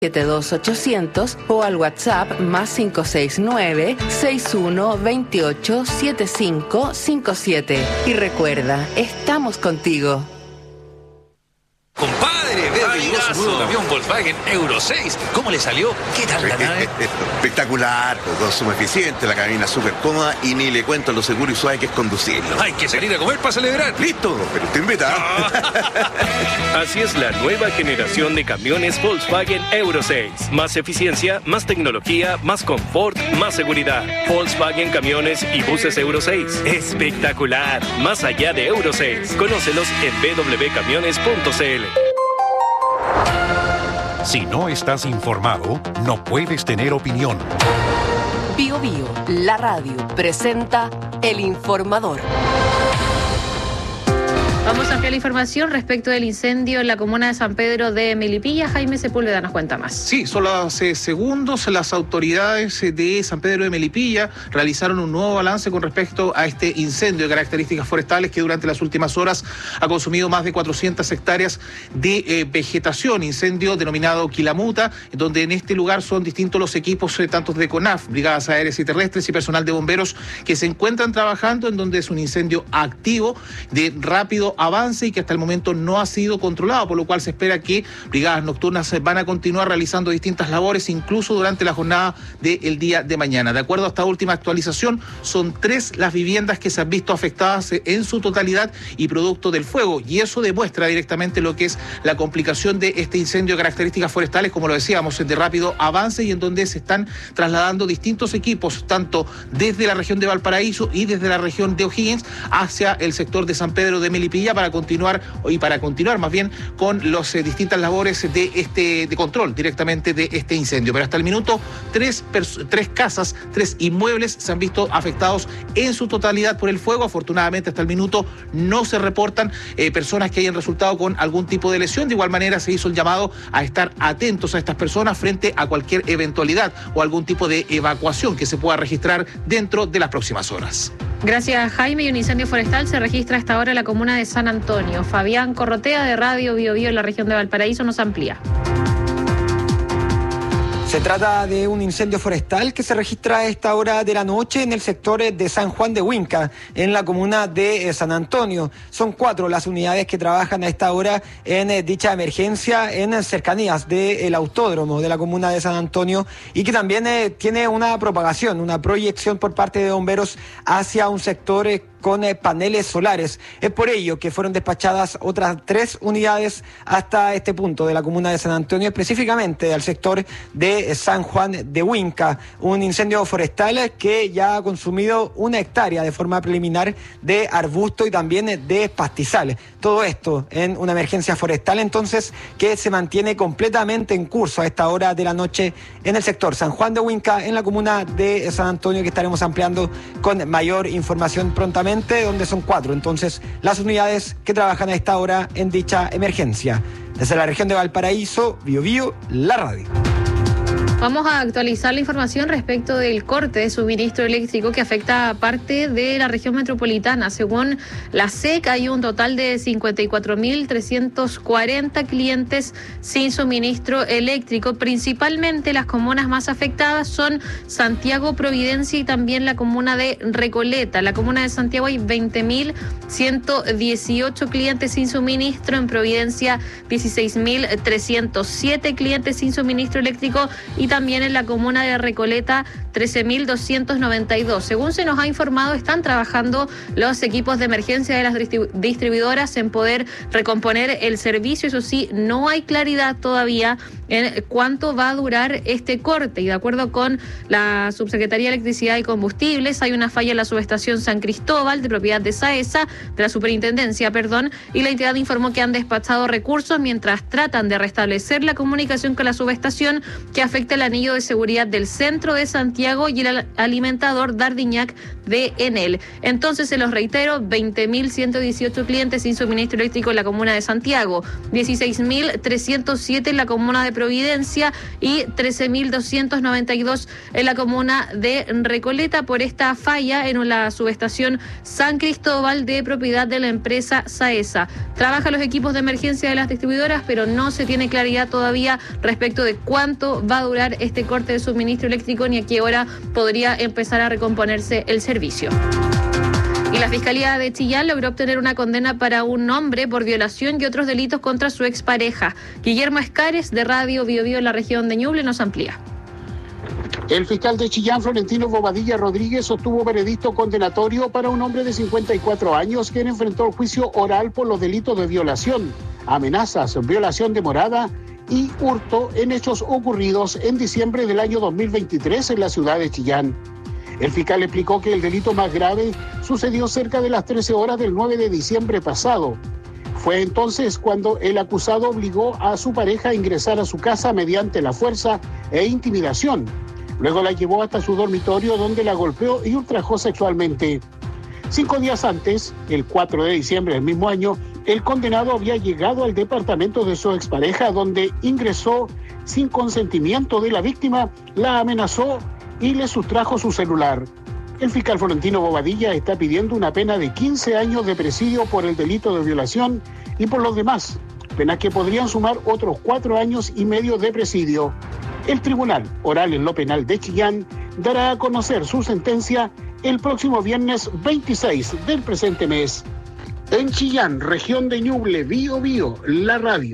72800 o al WhatsApp más 569-6128-7557. Y recuerda, estamos contigo. Compadre, veo que llegó su nuevo camión Volkswagen Euro 6. ¿Cómo le salió? ¿Qué tal la nave? Espectacular, consumo eficiente, la cabina súper cómoda y ni le cuento lo seguro y suave que es conducirlo. Hay que salir a comer para celebrar. Listo, pero te invita. Así es la nueva generación de camiones Volkswagen Euro 6. Más eficiencia, más tecnología, más confort, más seguridad. Volkswagen Camiones y Buses Euro 6. Espectacular. Más allá de Euro 6. Conócelos en www.camiones.cl. Si no estás informado, no puedes tener opinión. Bio Bio, la radio, presenta El Informador. Vamos a ampliar la información respecto del incendio en la comuna de San Pedro de Melipilla. Jaime Sepúlveda nos cuenta más. Sí, solo hace segundos las autoridades de San Pedro de Melipilla realizaron un nuevo balance con respecto a este incendio de características forestales que durante las últimas horas ha consumido más de 400 hectáreas de vegetación. Incendio denominado Quilamuta, donde en este lugar son distintos los equipos tanto de CONAF, brigadas aéreas y terrestres y personal de bomberos que se encuentran trabajando, en donde es un incendio activo de rápido avance y que hasta el momento no ha sido controlado, por lo cual se espera que brigadas nocturnas van a continuar realizando distintas labores, incluso durante la jornada del día de mañana. De acuerdo a esta última actualización, son 3 las viviendas que se han visto afectadas en su totalidad y producto del fuego, y eso demuestra directamente lo que es la complicación de este incendio de características forestales, como lo decíamos, de rápido avance y en donde se están trasladando distintos equipos, tanto desde la región de Valparaíso y desde la región de O'Higgins hacia el sector de San Pedro de Melipilla para continuar más bien con las distintas labores de control directamente de este incendio. Pero hasta el minuto 3 casas, 3 inmuebles se han visto afectados en su totalidad por el fuego. Afortunadamente hasta el minuto no se reportan personas que hayan resultado con algún tipo de lesión. De igual manera se hizo el llamado a estar atentos a estas personas frente a cualquier eventualidad o algún tipo de evacuación que se pueda registrar dentro de las próximas horas. Gracias, Jaime. Y un incendio forestal se registra a esta hora en la comuna de San Antonio. Fabián Corrotea, de Radio Bio Bio en la región de Valparaíso, nos amplía. Se trata de un incendio forestal que se registra a esta hora de la noche en el sector de San Juan de Huinca, en la comuna de San Antonio. Son 4 las unidades que trabajan a esta hora en dicha emergencia en cercanías del autódromo de la comuna de San Antonio y que también tiene una propagación, una proyección por parte de bomberos hacia un sector con paneles solares. Es por ello que fueron despachadas otras 3 unidades hasta este punto de la comuna de San Antonio, específicamente al sector de San Juan de Huinca. Un incendio forestal que ya ha consumido 1 hectárea de forma preliminar de arbusto y también de pastizales. Todo esto en una emergencia forestal, entonces, que se mantiene completamente en curso a esta hora de la noche en el sector San Juan de Huinca, en la comuna de San Antonio, que estaremos ampliando con mayor información prontamente, donde son 4 entonces las unidades que trabajan a esta hora en dicha emergencia. Desde la región de Valparaíso, Bio Bio, la radio. Vamos a actualizar la información respecto del corte de suministro eléctrico que afecta a parte de la región metropolitana. Según la SEC, hay un total de 54.340 clientes sin suministro eléctrico. Principalmente las comunas más afectadas son Santiago, Providencia y también la comuna de Recoleta. En la comuna de Santiago hay 20.118 clientes sin suministro. En Providencia, 16.307 clientes sin suministro eléctrico y también en la comuna de Recoleta 13.292. Según se nos ha informado, están trabajando los equipos de emergencia de las distribuidoras en poder recomponer el servicio. Eso sí, no hay claridad todavía en cuánto va a durar este corte. Y de acuerdo con la Subsecretaría de Electricidad y Combustibles, hay una falla en la subestación San Cristóbal, de propiedad de SAESA, de la Superintendencia, y la entidad informó que han despachado recursos mientras tratan de restablecer la comunicación con la subestación, que afecta el anillo de seguridad del centro de Santiago y el alimentador Dardiñac de Enel. Entonces, se los reitero, 20.118 clientes sin suministro eléctrico en la comuna de Santiago, 16.307 en la comuna de Providencia y 13.292 en la comuna de Recoleta por esta falla en la subestación San Cristóbal de propiedad de la empresa Saesa. Trabajan los equipos de emergencia de las distribuidoras, pero no se tiene claridad todavía respecto de cuánto va a durar este corte de suministro eléctrico ni a qué hora podría empezar a recomponerse el servicio. Y la Fiscalía de Chillán logró obtener una condena para un hombre por violación y otros delitos contra su expareja. Guillermo Escares, de Radio Bio Bio en la región de Ñuble, nos amplía. El fiscal de Chillán, Florentino Bobadilla Rodríguez, obtuvo veredicto condenatorio para un hombre de 54 años quien enfrentó el juicio oral por los delitos de violación, amenazas, violación de morada y hurto en hechos ocurridos en diciembre del año 2023 en la ciudad de Chillán. El fiscal explicó que el delito más grave sucedió cerca de las 13 horas del 9 de diciembre pasado. Fue entonces cuando el acusado obligó a su pareja a ingresar a su casa mediante la fuerza e intimidación. Luego la llevó hasta su dormitorio donde la golpeó y ultrajó sexualmente. 5 días antes, el 4 de diciembre del mismo año, el condenado había llegado al departamento de su expareja donde ingresó sin consentimiento de la víctima, la amenazó y le sustrajo su celular. El fiscal Florentino Bobadilla está pidiendo una pena de 15 años de presidio por el delito de violación y por los demás, penas que podrían sumar otros 4 años y medio de presidio. El Tribunal Oral en lo Penal de Chillán dará a conocer su sentencia el próximo viernes 26 del presente mes. En Chillán, región de Ñuble, Bio Bio, la radio.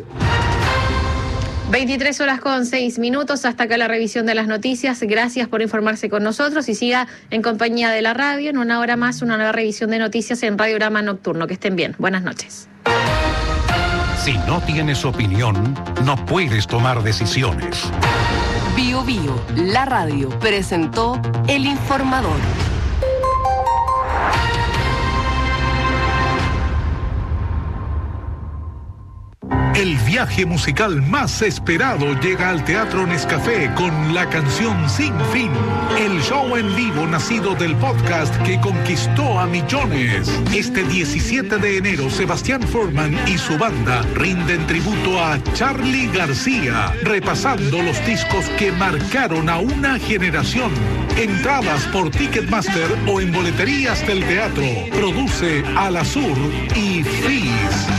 23:06. Hasta acá la revisión de las noticias. Gracias por informarse con nosotros y siga en compañía de la radio. En una hora más, una nueva revisión de noticias en Radiograma Nocturno. Que estén bien. Buenas noches. Si no tienes opinión, no puedes tomar decisiones. Bio Bio, la radio, presentó El Informador. El viaje musical más esperado llega al Teatro Nescafé con la canción Sin Fin, el show en vivo nacido del podcast que conquistó a millones. Este 17 de enero, Sebastián Forman y su banda rinden tributo a Charly García, repasando los discos que marcaron a una generación. Entradas por Ticketmaster o en boleterías del teatro. Produce Alasur y Fizz.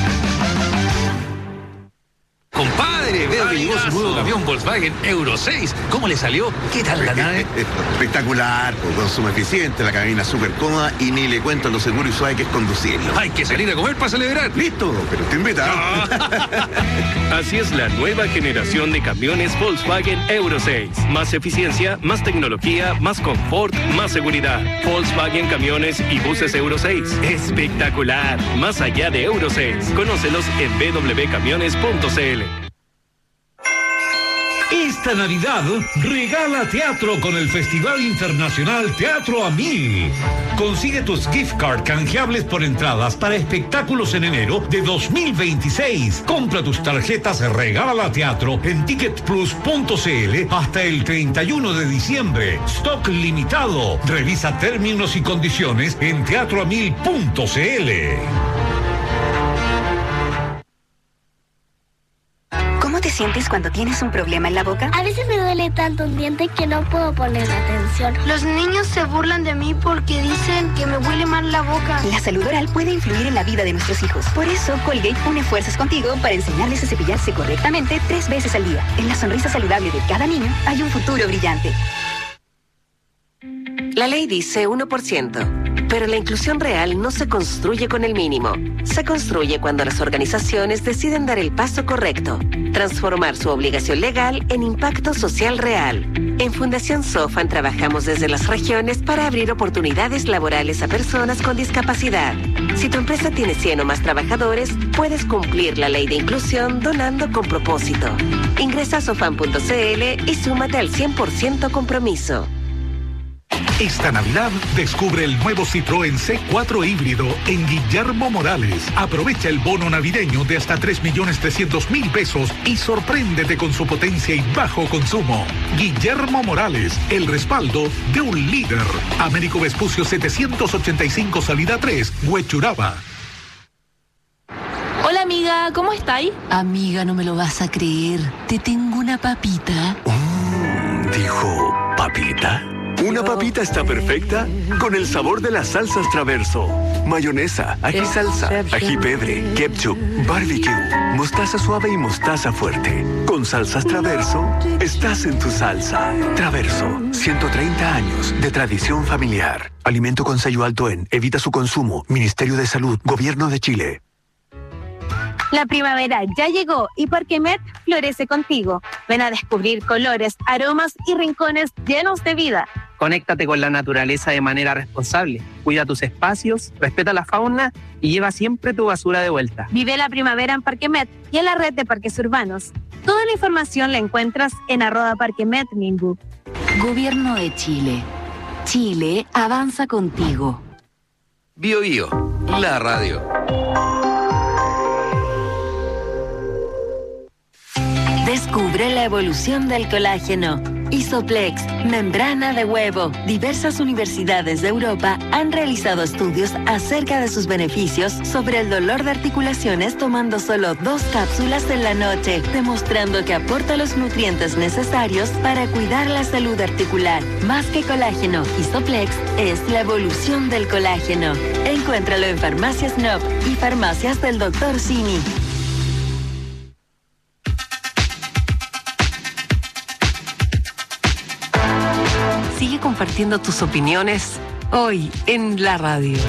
Compadre, veo que llegó su nuevo camión Volkswagen Euro 6. ¿Cómo le salió? ¿Qué tal la nave? Espectacular, consumo eficiente, la cabina súper cómoda y ni le cuento lo seguro y suave que es conducirlo. Hay que salir a comer para celebrar. Listo, pero te invita. Así es la nueva generación de camiones Volkswagen Euro 6. Más eficiencia, más tecnología, más confort, más seguridad. Volkswagen Camiones y Buses Euro 6. Espectacular. Más allá de Euro 6. Conócelos en www.camiones.cl. Esta Navidad regala teatro con el Festival Internacional Teatro a 1000. Consigue tus gift card canjeables por entradas para espectáculos en enero de 2026. Compra tus tarjetas Regala Teatro en ticketplus.cl hasta el 31 de diciembre. Stock limitado. Revisa términos y condiciones en teatroa1000.cl. ¿Cómo te sientes cuando tienes un problema en la boca? A veces me duele tanto un diente que no puedo poner atención. Los niños se burlan de mí porque dicen que me huele mal la boca. La salud oral puede influir en la vida de nuestros hijos. Por eso, Colgate une fuerzas contigo para enseñarles a cepillarse correctamente 3 veces al día. En la sonrisa saludable de cada niño hay un futuro brillante. La ley dice 1%, pero la inclusión real no se construye con el mínimo. Se construye cuando las organizaciones deciden dar el paso correcto, transformar su obligación legal en impacto social real. En Fundación Sofan trabajamos desde las regiones para abrir oportunidades laborales a personas con discapacidad. Si tu empresa tiene 100 o más trabajadores, puedes cumplir la ley de inclusión donando con propósito. Ingresa a sofan.cl y súmate al 100% compromiso. Esta Navidad descubre el nuevo Citroën C4 híbrido en Guillermo Morales. Aprovecha el bono navideño de hasta 3.300.000 pesos y sorpréndete con su potencia y bajo consumo. Guillermo Morales, el respaldo de un líder. Américo Vespucio 785 salida 3, Huechuraba. Hola amiga, ¿cómo estáis? Amiga, no me lo vas a creer. Te tengo una papita. ¿Dijo papita? Una papita está perfecta con el sabor de las salsas Traverso. Mayonesa, ají salsa, ají pebre, ketchup, barbecue, mostaza suave y mostaza fuerte. Con salsas Traverso, estás en tu salsa. Traverso, 130 años de tradición familiar. Alimento con sello alto en Evita su consumo. Ministerio de Salud, Gobierno de Chile. La primavera ya llegó y Parquemet florece contigo. Ven a descubrir colores, aromas y rincones llenos de vida. Conéctate con la naturaleza de manera responsable. Cuida tus espacios, respeta la fauna y lleva siempre tu basura de vuelta. Vive la primavera en Parquemet y en la red de parques urbanos. Toda la información la encuentras en @parquemetminbu. Gobierno de Chile. Chile avanza contigo. Bio Bio, la radio. Descubre la evolución del colágeno. Isoplex, membrana de huevo. Diversas universidades de Europa han realizado estudios acerca de sus beneficios sobre el dolor de articulaciones tomando solo 2 cápsulas en la noche, demostrando que aporta los nutrientes necesarios para cuidar la salud articular. Más que colágeno, Isoplex es la evolución del colágeno. Encuéntralo en Farmacias NOP y Farmacias del Dr. Simi. Sigue compartiendo tus opiniones hoy en la radio.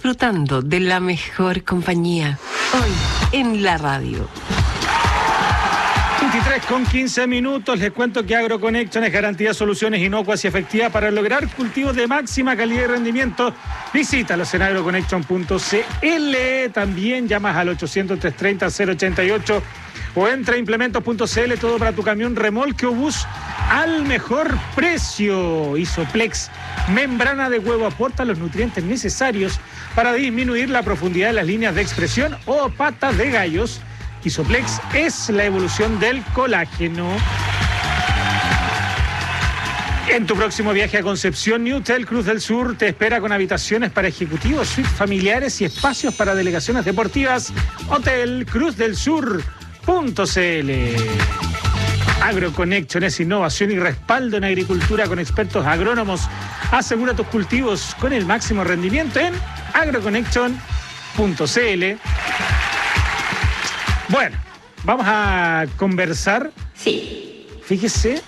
disfrutando de la mejor compañía. Hoy en la radio. 23:15. Les cuento que AgroConnection es garantía de soluciones inocuas y efectivas para lograr cultivos de máxima calidad y rendimiento. Visítalos en agroconnection.cl. También llamas al 800-330-088 o entra a implementos.cl. Todo para tu camión, remolque o bus al mejor precio. Isoplex, membrana de huevo, aporta los nutrientes necesarios para disminuir la profundidad de las líneas de expresión o patas de gallos. Isoplex es la evolución del colágeno. En tu próximo viaje a Concepción, Newtel Cruz del Sur te espera con habitaciones para ejecutivos, suites familiares y espacios para delegaciones deportivas. Hotel Cruz del Sur.cl. AgroConnection es innovación y respaldo en agricultura con expertos agrónomos. Asegura tus cultivos con el máximo rendimiento en agroconnection.cl. Bueno, vamos a conversar. Sí. Fíjese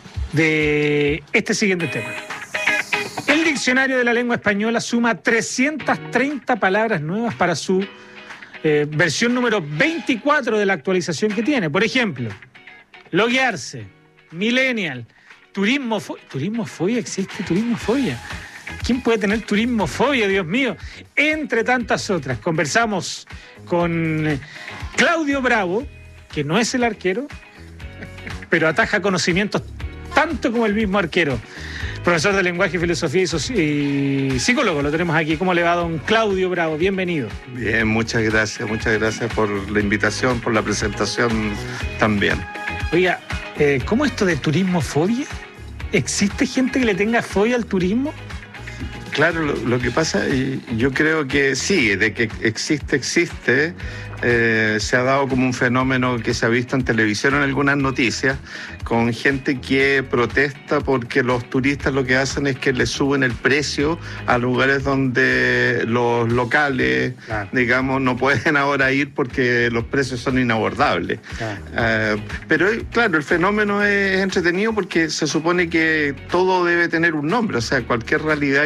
de este siguiente tema. El diccionario de la lengua española suma 330 palabras nuevas para su versión número 24 de la actualización que tiene. Por ejemplo, loguearse, millennial, turismofobia, existe turismofobia. ¿Quién puede tener turismofobia, Dios mío? Entre tantas otras. Conversamos con Claudio Bravo, que no es el arquero, pero ataja conocimientos tanto como el mismo arquero. Profesor de lenguaje, filosofía y psicólogo, lo tenemos aquí. ¿Cómo le va, don Claudio Bravo? Bienvenido. Bien, muchas gracias por la invitación, por la presentación también. Oiga, ¿cómo esto de turismofobia? ¿Existe gente que le tenga fobia al turismo? Claro, lo que pasa, yo creo que sí, de que existe. Se ha dado como un fenómeno que se ha visto en televisión en algunas noticias, con gente que protesta porque los turistas lo que hacen es que le suben el precio a lugares donde los locales, claro, digamos, no pueden ahora ir porque los precios son inabordables. Claro. Pero claro, el fenómeno es entretenido porque se supone que todo debe tener un nombre, o sea, cualquier realidad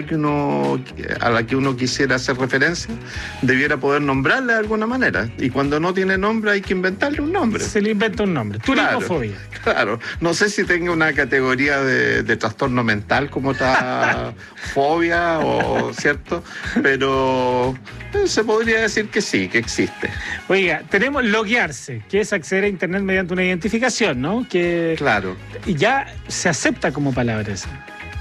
a la que uno quisiera hacer referencia debiera poder nombrarla de alguna manera. Y cuando no tiene nombre hay que inventarle un nombre. Se le inventa un nombre. Turismofobia. Claro. No sé si tenga una categoría de trastorno mental como está fobia o cierto, pero se podría decir que sí, que existe. Oiga, tenemos loguearse, que es acceder a internet mediante una identificación, ¿no? Que claro. Y ya se acepta como palabra esa.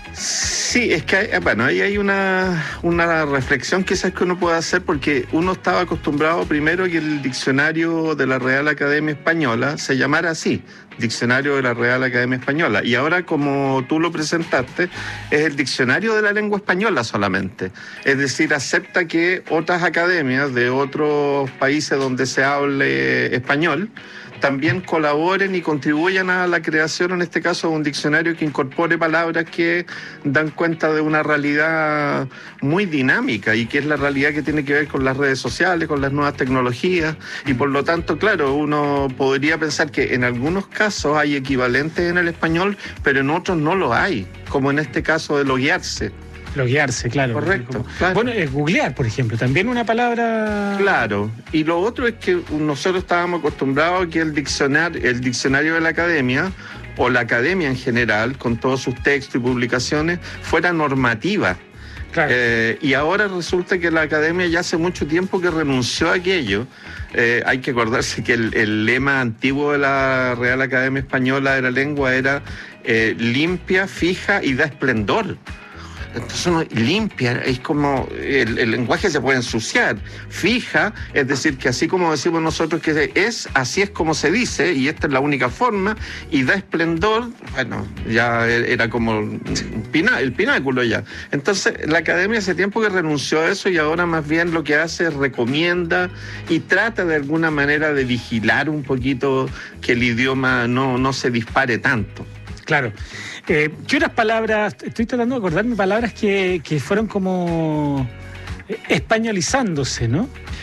Sí, es que ahí hay una reflexión quizás que uno puede hacer, porque uno estaba acostumbrado primero que el diccionario de la Real Academia Española se llamara así, Diccionario de la Real Academia Española, y ahora, como tú lo presentaste, es el Diccionario de la Lengua Española solamente. Es decir, acepta que otras academias de otros países donde se hable español también colaboren y contribuyan a la creación, en este caso, de un diccionario que incorpore palabras que dan cuenta de una realidad muy dinámica y que es la realidad que tiene que ver con las redes sociales, con las nuevas tecnologías, y por lo tanto, claro, uno podría pensar que en algunos casos hay equivalentes en el español, pero en otros no lo hay, como en este caso de loguearse. Loguearse, claro. Correcto. Claro. Bueno, googlear, por ejemplo, también una palabra... Claro. Y lo otro es que nosotros estábamos acostumbrados a que el diccionario de la academia, o la academia en general, con todos sus textos y publicaciones, fuera normativa. Claro. Y ahora resulta que la academia ya hace mucho tiempo que renunció a aquello. Hay que acordarse que el lema antiguo de la Real Academia Española de la Lengua era limpia, fija y da esplendor. Entonces uno limpia, es como el lenguaje se puede ensuciar. Fija, es decir, que así como decimos nosotros que así es como se dice, y esta es la única forma, y da esplendor, bueno, ya era como el pináculo ya. Entonces la academia hace tiempo que renunció a eso, y ahora más bien lo que hace es recomienda y trata de alguna manera de vigilar un poquito que el idioma no se dispare tanto. Claro. ¿Qué otras palabras? Estoy tratando de acordarme palabras que fueron como españolizándose, ¿no?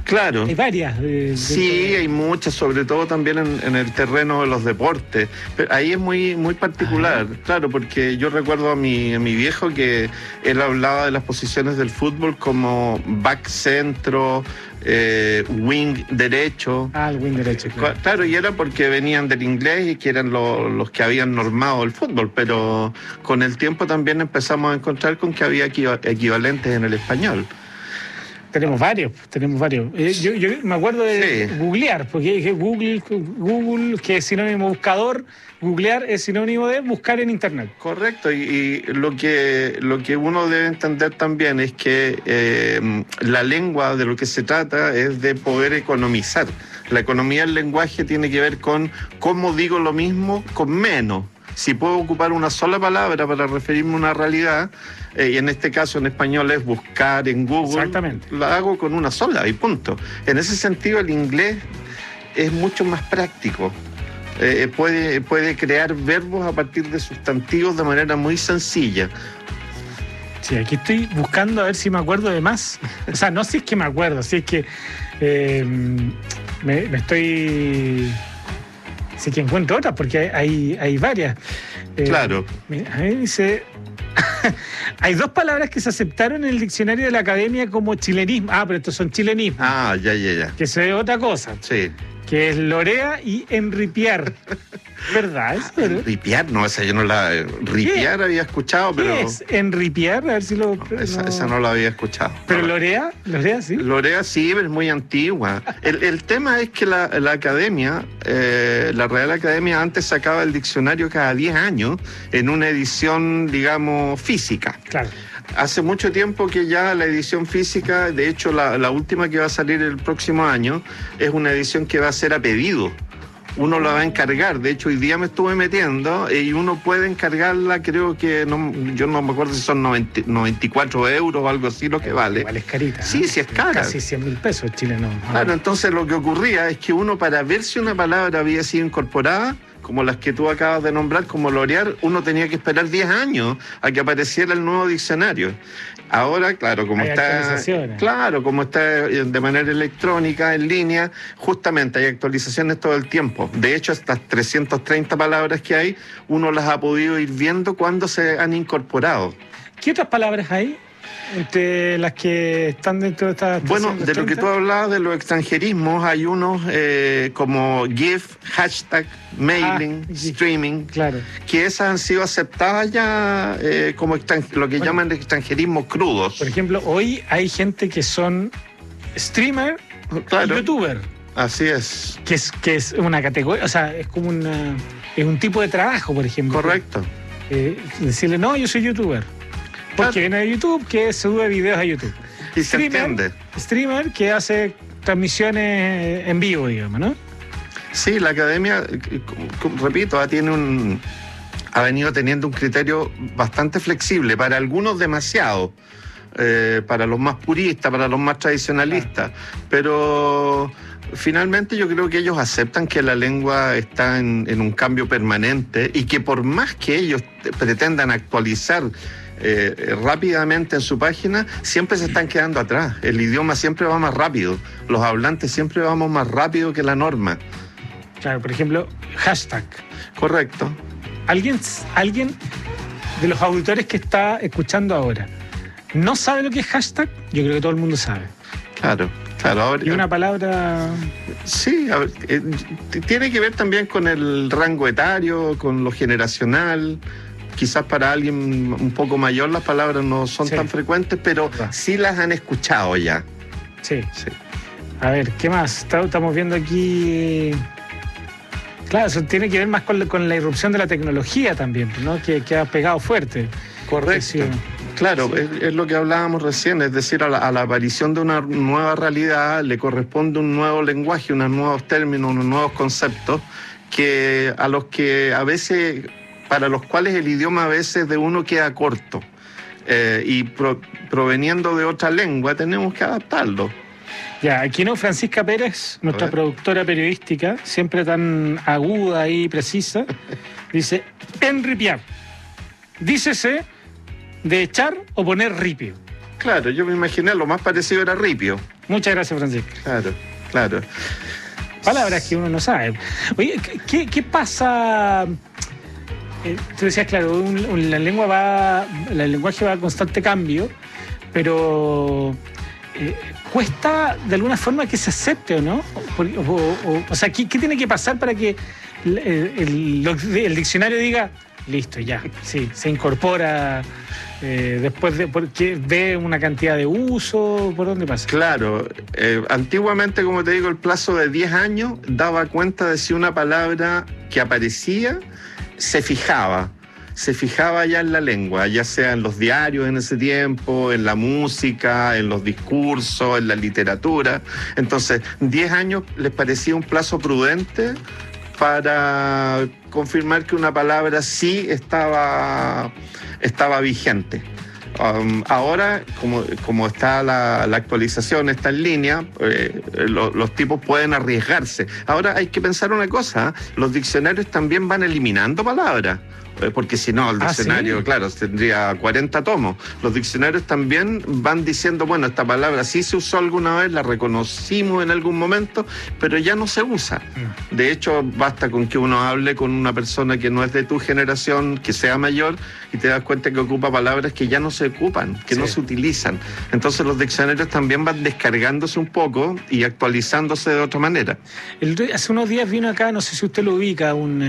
Claro. Hay varias. Sí, hay muchas, sobre todo también en el terreno de los deportes. Pero ahí es muy, muy particular, claro, porque yo recuerdo a mi viejo que él hablaba de las posiciones del fútbol como back centro, wing derecho. El wing derecho, claro. Claro, y era porque venían del inglés y que eran los que habían normado el fútbol, pero con el tiempo también empezamos a encontrar con que había equivalentes en el español. Tenemos varios. Yo me acuerdo de googlear, porque dije Google, que es sinónimo de buscador, googlear es sinónimo de buscar en internet. Correcto, y lo que uno debe entender también es que la lengua de lo que se trata es de poder economizar. La economía del lenguaje tiene que ver con cómo digo lo mismo con menos. Si puedo ocupar una sola palabra para referirme a una realidad, y en este caso en español es buscar en Google, exactamente, la hago con una sola y punto. En ese sentido el inglés es mucho más práctico. Puede crear verbos a partir de sustantivos de manera muy sencilla. Sí, aquí estoy buscando a ver si me acuerdo de más. O sea, no si es que me acuerdo, si es que me estoy... Sí que encuentro otras, porque hay varias. Claro. A mí dice... Hay 2 palabras que se aceptaron en el diccionario de la Academia como chilenismo. Pero estos son chilenismos. Ya. Que se ve otra cosa. Sí. Que es lorea y enripiar. ¿Verdad? Enripiar, no, esa yo no la... Ripiar había escuchado, pero... ¿Qué es enripiar? A ver si lo... Esa no la había escuchado. ¿Pero lorea sí? Lorea sí, pero es muy antigua. El tema es que la Academia, la Real Academia antes sacaba el diccionario cada 10 años en una edición, digamos, física. Claro. Hace mucho tiempo que ya la edición física, de hecho la última que va a salir el próximo año, es una edición que va a ser a pedido. Uno la va a encargar, de hecho hoy día me estuve metiendo y uno puede encargarla, creo que, yo no me acuerdo si son 94 euros o algo así lo que vale. Igual es carita. Sí, sí es cara. Casi 100.000 pesos chilenos. Claro, entonces lo que ocurría es que uno, para ver si una palabra había sido incorporada, como las que tú acabas de nombrar, como lorear, uno tenía que esperar 10 años a que apareciera el nuevo diccionario. Ahora, claro, como está de manera electrónica, en línea, justamente hay actualizaciones todo el tiempo. De hecho, estas 330 palabras que hay, uno las ha podido ir viendo cuando se han incorporado. ¿Qué otras palabras hay entre las que están dentro de estas 330? Bueno, de lo que tú hablabas de los extranjerismos, hay unos como GIF, hashtag, mailing, streaming, claro, que esas han sido aceptadas ya como lo que llaman extranjerismos crudos. Por ejemplo, hoy hay gente que son streamer y youtuber. Así es. Que es una categoría, o sea, es como es un tipo de trabajo, por ejemplo. Correcto. Decirle, no, yo soy youtuber. Porque viene de YouTube, que sube videos a YouTube. Y se entiende. Streamer que hace transmisiones en vivo, digamos, ¿no? Sí, la Academia, repito, ha venido teniendo un criterio bastante flexible, para algunos demasiado, para los más puristas, para los más tradicionalistas, pero finalmente yo creo que ellos aceptan que la lengua está en un cambio permanente y que por más que ellos pretendan actualizar rápidamente en su página, siempre se están quedando atrás. El idioma siempre va más rápido, los hablantes siempre vamos más rápido que la norma. Claro, por ejemplo, hashtag. Correcto. ¿Alguien de los auditores que está escuchando ahora no sabe lo que es hashtag? Yo creo que todo el mundo sabe. Claro. Ahora, y una palabra... Sí, a ver, tiene que ver también con el rango etario, con lo generacional. Quizás para alguien un poco mayor las palabras no son tan frecuentes, pero sí las han escuchado ya. Sí. A ver, ¿qué más? Estamos viendo aquí... Claro, eso tiene que ver más con la irrupción de la tecnología también, ¿no? Que ha pegado fuerte. Correcto. Claro, es lo que hablábamos recién, es decir, a la aparición de una nueva realidad le corresponde un nuevo lenguaje, unos nuevos términos, unos nuevos conceptos, a los que a veces... para los cuales el idioma a veces de uno queda corto y proveniendo de otra lengua tenemos que adaptarlo. Ya, aquí no, Francisca Pérez, nuestra productora periodística, siempre tan aguda y precisa, dice, enripiar. Dícese de echar o poner ripio. Claro, yo me imaginé, lo más parecido era ripio. Muchas gracias, Francisco. Claro. Palabras que uno no sabe. Oye, ¿qué pasa? Tú decías, claro, el lenguaje va a constante cambio, pero cuesta de alguna forma que se acepte, ¿o no? O sea, ¿qué tiene que pasar para que el diccionario diga, listo, ya, sí, se incorpora después porque ve una cantidad de uso? ¿Por dónde pasa? Claro, antiguamente, como te digo, el plazo de 10 años daba cuenta de si una palabra que aparecía se fijaba ya en la lengua, ya sea en los diarios en ese tiempo, en la música, en los discursos, en la literatura. Entonces, 10 años les parecía un plazo prudente para confirmar que una palabra sí estaba vigente. Ahora, como está la actualización, está en línea, los tipos pueden arriesgarse. Ahora hay que pensar una cosa, los diccionarios también van eliminando palabras. Porque si no, el diccionario, ¿sí? Claro, tendría 40 tomos. Los diccionarios también van diciendo, bueno, esta palabra sí se usó alguna vez, la reconocimos en algún momento, pero ya no se usa. De hecho, basta con que uno hable con una persona que no es de tu generación, que sea mayor, y te das cuenta que ocupa palabras que ya no se ocupan, que no se utilizan. Entonces los diccionarios también van descargándose un poco y actualizándose de otra manera. Hace unos días vino acá, no sé si usted lo ubica, un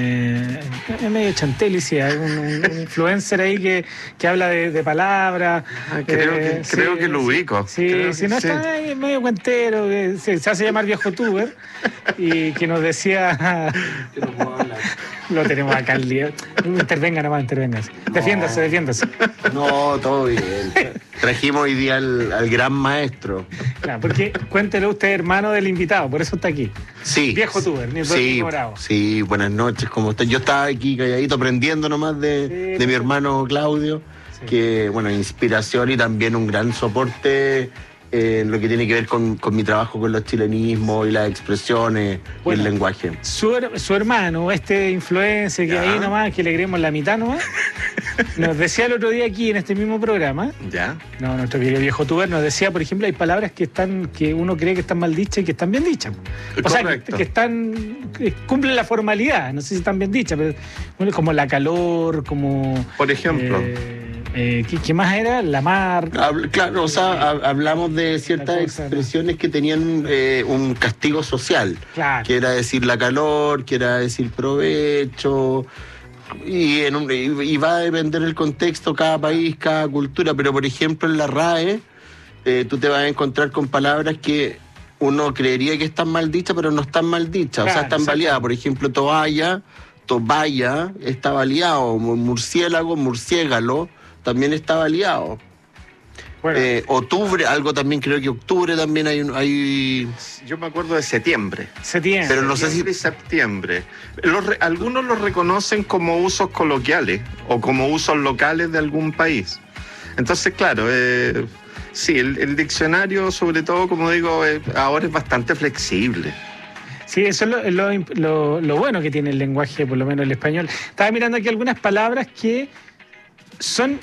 medio chantel, un influencer ahí que habla de palabras. Creo que lo ubico. Sí, si no está ahí medio cuentero, se hace llamar viejo tuber, y que nos decía... Lo tenemos acá el día. Intervenga nomás, intervenga. Defiéndase. No, todo bien. Trajimos hoy día al gran maestro. Claro, porque cuéntelo usted, hermano del invitado, por eso está aquí. Sí. Viejo tuber, Bravo. Sí, buenas noches, ¿cómo está? Yo estaba aquí calladito aprendiendo nomás de mi hermano Claudio, que, bueno, inspiración y también un gran soporte en lo que tiene que ver con mi trabajo con los chilenismos y las expresiones y el lenguaje. Su hermano, este influencer que ahí nomás, que le creemos la mitad nomás, nos decía el otro día aquí en este mismo programa, nuestro querido viejo tuber nos decía, por ejemplo, hay palabras que uno cree que están mal dichas y que están bien dichas. O sea, que cumplen la formalidad, no sé si están bien dichas, pero bueno, como la calor, como... Por ejemplo... ¿qué más era? La mar. Claro, o sea, hablamos de ciertas expresiones que tenían un castigo social. Claro. Que era decir la calor, que era decir provecho. Y va a depender el contexto, cada país, cada cultura. Pero, por ejemplo, en la RAE, tú te vas a encontrar con palabras que uno creería que están mal dichas, pero no están mal dichas. Claro, o sea, están baleadas. Por ejemplo, tobaya está baleado. Murciélago, murciégalo, también está baleado. Bueno. Octubre, algo también, creo que octubre también hay... Yo me acuerdo de septiembre. Pero no sé si... septiembre. Algunos los reconocen como usos coloquiales o como usos locales de algún país. Entonces, claro, sí, el diccionario, sobre todo, como digo, ahora es bastante flexible. Sí, eso es lo bueno que tiene el lenguaje, por lo menos el español. Estaba mirando aquí algunas palabras que son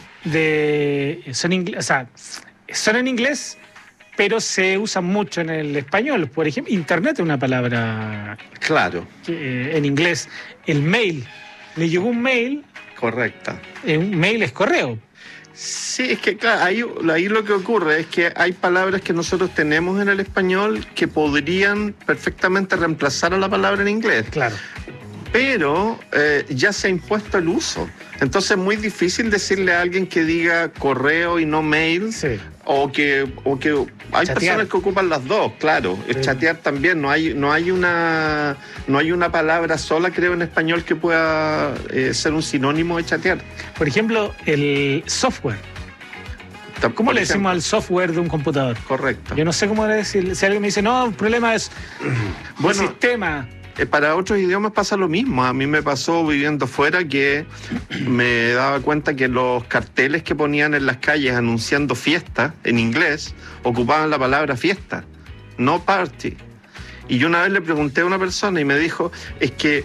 en inglés, pero se usan mucho en el español. Por ejemplo, internet es una palabra... Claro. En inglés. El mail. Le llegó un mail. Correcto. Un mail es correo. Sí, es que claro, ahí lo que ocurre es que hay palabras que nosotros tenemos en el español que podrían perfectamente reemplazar a la palabra en inglés. Claro. Pero ya se ha impuesto el uso. Entonces es muy difícil decirle a alguien que diga correo y no mail. Sí. O que hay chatear. Personas que ocupan las dos, claro. Sí. Chatear también. No hay una palabra sola, creo, en español que pueda ser un sinónimo de chatear. Por ejemplo, el software. ¿Cómo le decimos al software de un computador? Correcto. Yo no sé cómo decir. Si alguien me dice, no, el problema es el sistema. Para otros idiomas pasa lo mismo. A mí me pasó viviendo fuera que me daba cuenta que los carteles que ponían en las calles anunciando fiesta en inglés ocupaban la palabra fiesta, no party. Y yo una vez le pregunté a una persona y me dijo, es que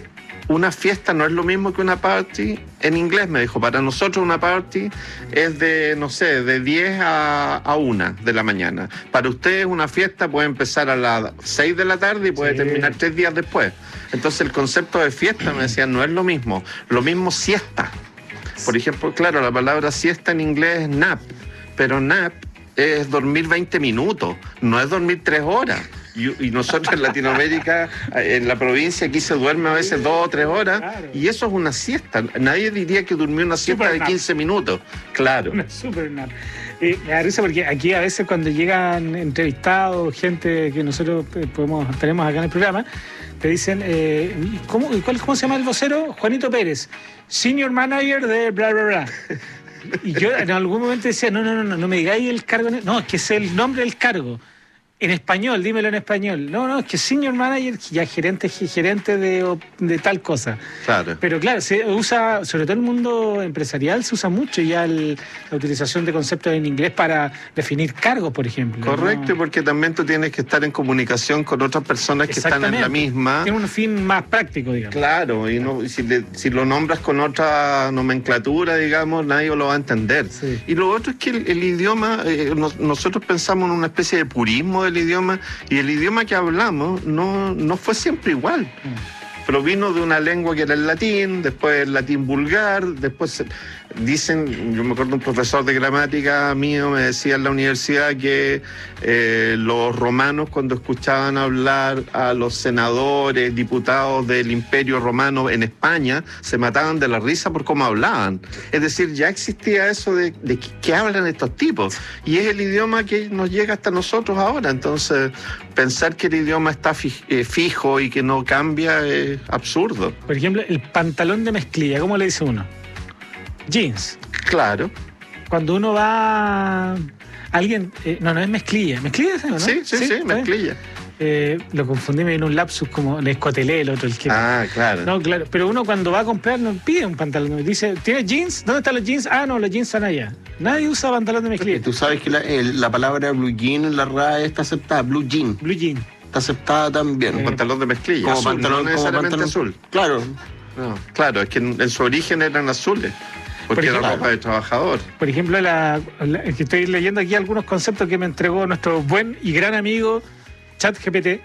una fiesta no es lo mismo que una party. En inglés me dijo, para nosotros una party es de, no sé, de 10 a 1 de la mañana. Para ustedes una fiesta puede empezar a las 6 de la tarde y puede terminar 3 días después. Entonces el concepto de fiesta, me decían, no es lo mismo. Lo mismo siesta. Por ejemplo, claro, la palabra siesta en inglés es nap, pero nap es dormir 20 minutos, no es dormir 3 horas. Y nosotros en Latinoamérica, en la provincia, aquí se duerme a veces 2 o 3 horas, y eso es una siesta. Nadie diría que durmió una siesta de 15 minutos. Claro. Una super nap. Me da risa porque aquí a veces cuando llegan entrevistados, gente que nosotros tenemos acá en el programa, te dicen, ¿cómo se llama el vocero? Juanito Pérez, Senior Manager de bla, bla, bla. Y yo en algún momento decía, no me digáis el cargo. No, es que es el nombre del cargo. En español, dímelo en español. No, es que Senior Manager, ya gerente de tal cosa. Claro. Pero claro, se usa, sobre todo en el mundo empresarial, se usa mucho ya la utilización de conceptos en inglés para definir cargos, por ejemplo. Correcto, ¿no? Porque también tú tienes que estar en comunicación con otras personas que están en la misma. Tiene un fin más práctico, digamos. Claro, y no, si lo nombras con otra nomenclatura, digamos, nadie lo va a entender. Sí. Y lo otro es que el idioma, nosotros pensamos en una especie de purismo del idioma, y el idioma que hablamos no fue siempre igual. Provino de una lengua que era el latín, después el latín vulgar, después dicen, yo me acuerdo un profesor de gramática mío me decía en la universidad que los romanos cuando escuchaban hablar a los senadores, diputados del Imperio Romano en España, se mataban de la risa por cómo hablaban. Es decir, ya existía eso de qué hablan estos tipos, y es el idioma que nos llega hasta nosotros ahora. Entonces, pensar que el idioma está fijo y que no cambia es absurdo. Por ejemplo, el pantalón de mezclilla, ¿cómo le dice uno? Jeans. Claro. Cuando uno va... Alguien... no es mezclilla. ¿Mezclilla es eso, no? Sí, mezclilla. Lo confundí, me vino un lapsus como el escotelé, el otro. Claro. No, claro. Pero uno cuando va a comprar no pide un pantalón. Dice, ¿tienes jeans? ¿Dónde están los jeans? Ah, no, los jeans están allá. Nadie usa pantalón de mezclilla. Tú sabes que la palabra blue jean en la RAE está aceptada. Blue jean. Está aceptada también. Un pantalón de mezclilla. Como azul, pantalón, no necesariamente como pantalón, azul. Claro. No, claro, es que en su origen eran azules. Porque era ropa de trabajador. Por ejemplo, que estoy leyendo aquí algunos conceptos que me entregó nuestro buen y gran amigo ChatGPT.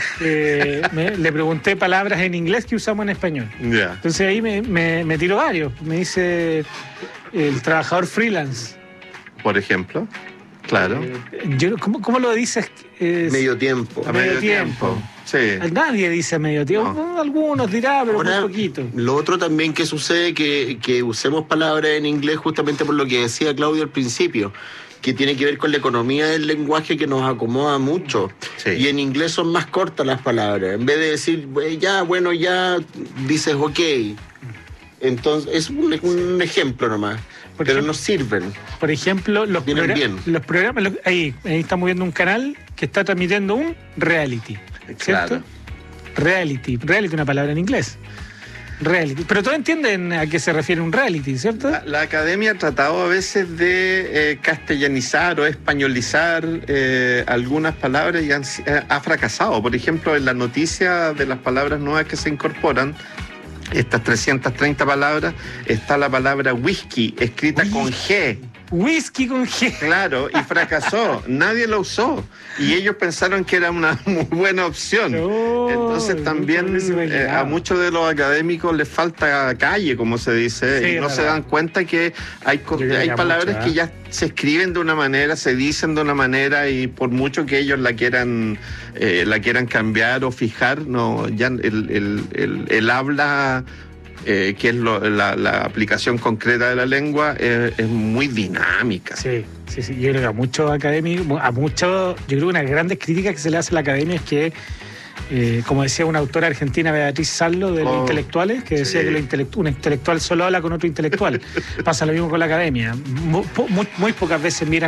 Le pregunté palabras en inglés que usamos en español. Yeah. Entonces ahí me tiró varios. Me dice el trabajador freelance. Por ejemplo. Claro. ¿Cómo lo dices? Medio tiempo. A medio tiempo. Sí. Nadie dice medio tiempo. No. Algunos dirá, pero ahora, muy poquito. Lo otro también que sucede que usemos palabras en inglés justamente por lo que decía Claudio al principio, que tiene que ver con la economía del lenguaje que nos acomoda mucho. Sí. Y en inglés son más cortas las palabras. En vez de decir, ya, dices ok. Entonces, es un ejemplo nomás. Pero nos sirven. Por ejemplo, los programas, ahí estamos viendo un canal que está transmitiendo un reality, ¿cierto? Claro. Reality, una palabra en inglés. Reality. Pero todos entienden a qué se refiere un reality, ¿cierto? La academia ha tratado a veces de castellanizar o españolizar algunas palabras y ha fracasado. Por ejemplo, en la noticia de las palabras nuevas que se incorporan, estas 330 palabras, está la palabra whisky, escrita con G. Whisky con G. Claro, y fracasó. Nadie lo usó. Y ellos pensaron que era una muy buena opción. Entonces también a muchos de los académicos les falta calle, como se dice, sí, y no se dan cuenta que hay palabras que ya se escriben de una manera, se dicen de una manera, y por mucho que ellos la quieran cambiar o fijar, no, ya el habla... que es la aplicación concreta de la lengua, es muy dinámica. Sí. Yo creo que a muchos académicos, yo creo que una de las grandes críticas que se le hace a la academia es que, como decía una autora argentina, Beatriz Sallo, de los intelectuales, que decía que un intelectual solo habla con otro intelectual. Pasa lo mismo con la academia. Muy pocas veces miran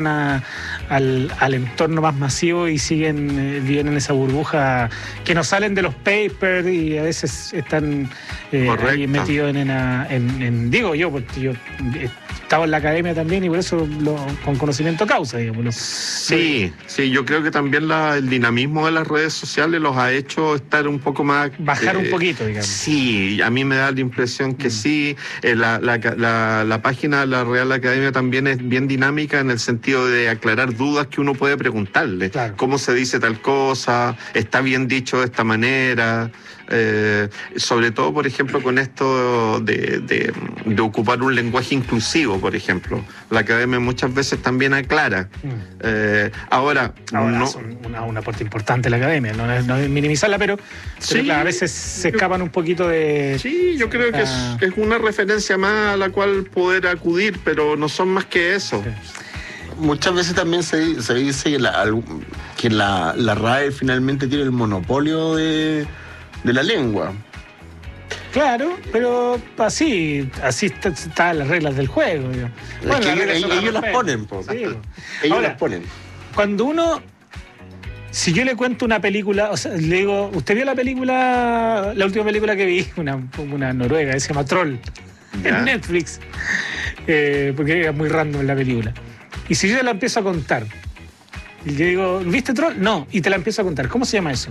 al entorno más masivo y viven en esa burbuja que no salen de los papers, y a veces están ahí metidos digo yo, porque yo estaba en la academia también y por eso con conocimiento causa, digamos. Sí, yo creo que también el dinamismo de las redes sociales los ha hecho estar un poco más... Bajar un poquito, digamos. Sí, a mí me da la impresión que sí. La página de la Real Academia también es bien dinámica en el sentido de aclarar dudas que uno puede preguntarle. Claro. ¿Cómo se dice tal cosa? ¿Está bien dicho de esta manera? Sobre todo, por ejemplo, con esto de ocupar un lenguaje inclusivo, por ejemplo. La academia muchas veces también aclara. Ahora no, es un aporte importante la academia, no es minimizarla, pero claro, a veces se escapan un poquito de... Sí, yo creo que es una referencia más a la cual poder acudir, pero no son más que eso. Sí. Muchas veces también se dice que la RAE finalmente tiene el monopolio de la lengua. Claro, pero así están las reglas del juego. Bueno, ellos las ponen. Sí. Ellos las ponen. Cuando uno... Si yo le cuento una película, o sea, le digo, ¿usted vio la última película que vi? Una noruega, que se llama Troll, en Netflix. Porque era muy random la película. Y si yo la empiezo a contar, y le digo, ¿viste Troll? No, y te la empiezo a contar. ¿Cómo se llama eso?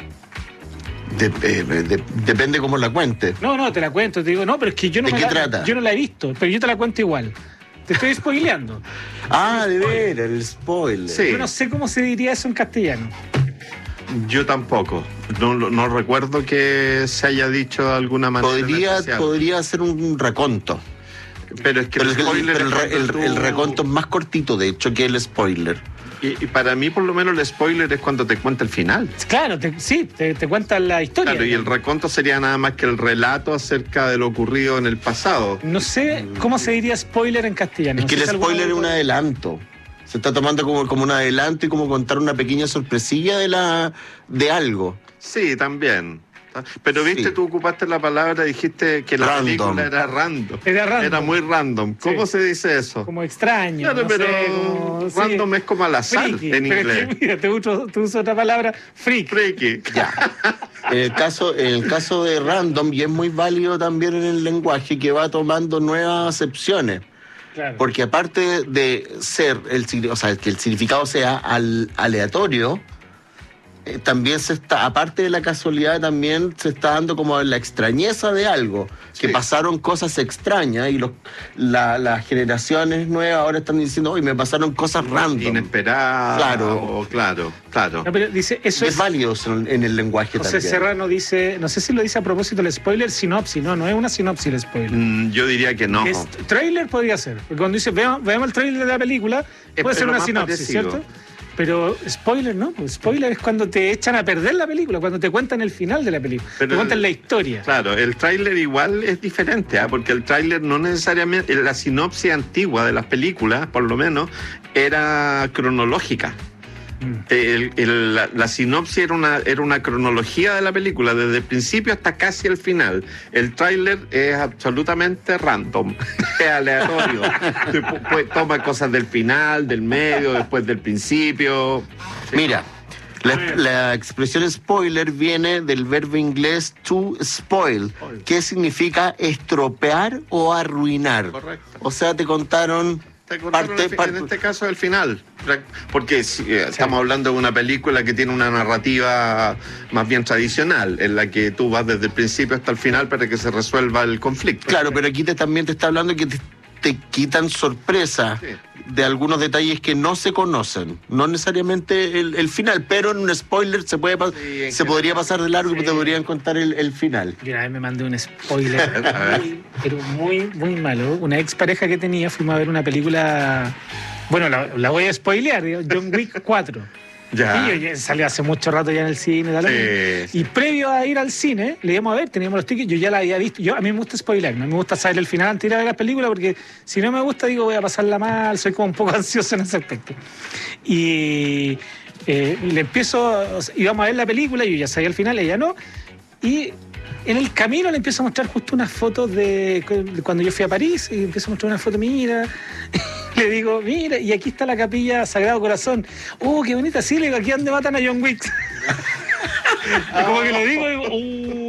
Depende cómo la cuentes. No, te la cuento. Te digo, no, pero es que yo no la he visto, pero yo te la cuento igual. Te estoy spoileando. De veras, el spoiler. Sí. Yo no sé cómo se diría eso en castellano. Yo tampoco. No recuerdo que se haya dicho de alguna manera. Podría ser un reconto. Pero es que el reconto es más cortito, de hecho, que el spoiler. Y para mí, por lo menos, el spoiler es cuando te cuenta el final. Claro, te cuenta la historia. Claro, y el reconto sería nada más que el relato acerca de lo ocurrido en el pasado. No sé cómo se diría spoiler en castellano. Es que el spoiler es un adelanto. Se está tomando como un adelanto y como contar una pequeña sorpresilla de algo. Sí, también. Pero viste, tú ocupaste la palabra, dijiste que la película era random. Era muy random. ¿Cómo se dice eso? Como extraño. Claro, pero random es como al azar en inglés. Mira, te uso otra palabra, freaky. Ya. En el caso de random, y es muy válido también en el lenguaje, que va tomando nuevas acepciones. Claro. Porque aparte de ser que el significado sea aleatorio, también aparte de la casualidad, también se está dando como la extrañeza de algo, que pasaron cosas extrañas y las generaciones nuevas ahora están diciendo, me pasaron cosas random. Inesperadas. Claro. No, pero dice, eso es válido en el lenguaje José también. Serrano dice, no sé si lo dice a propósito el spoiler, sinopsis, no es una sinopsis el spoiler. Yo diría que no. Trailer podría ser, porque cuando dice, veamos el trailer de la película, puede ser una sinopsis, parecido. ¿Cierto? Pero spoiler, ¿no? Spoiler es cuando te echan a perder la película, cuando te cuentan el final de la película, te cuentan la historia. Claro, el tráiler igual es diferente, porque el tráiler no necesariamente, la sinopsis antigua de las películas, por lo menos, era cronológica. La sinopsis era una cronología de la película, desde el principio hasta casi el final. El tráiler es absolutamente random, es aleatorio. Toma cosas del final, del medio, después del principio. Mira, la expresión spoiler viene del verbo inglés to spoil, que significa estropear o arruinar. Correcto. O sea, te contaron... en este caso el final, porque estamos hablando de una película que tiene una narrativa más bien tradicional, en la que tú vas desde el principio hasta el final para que se resuelva el conflicto. Claro, pero aquí también te está hablando que te quitan sorpresa de algunos detalles que no se conocen, no necesariamente el final, pero en un spoiler se podría pasar de largo y te podrían contar el final. Yo una vez me mandé un spoiler pero muy, muy malo. Una expareja que tenía, fuimos a ver una película, bueno, la voy a spoilear, John Wick 4. Ya. Y yo salió hace mucho rato ya en el cine. Y previo a ir al cine, le íbamos a ver, teníamos los tickets, yo ya la había visto. A mí me gusta spoiler, no me gusta saber el final antes de ir a ver la película, porque si no me gusta, digo, voy a pasarla mal, soy como un poco ansioso en ese aspecto. Y le íbamos a ver la película, yo ya sabía el final, ella no. Y en el camino le empiezo a mostrar justo unas fotos de cuando yo fui a París, y empiezo a mostrar una foto, mira. Le digo, mira, y aquí está la capilla Sagrado Corazón. Qué bonita, sí, le digo, aquí donde matan a John Wick. Como que le digo,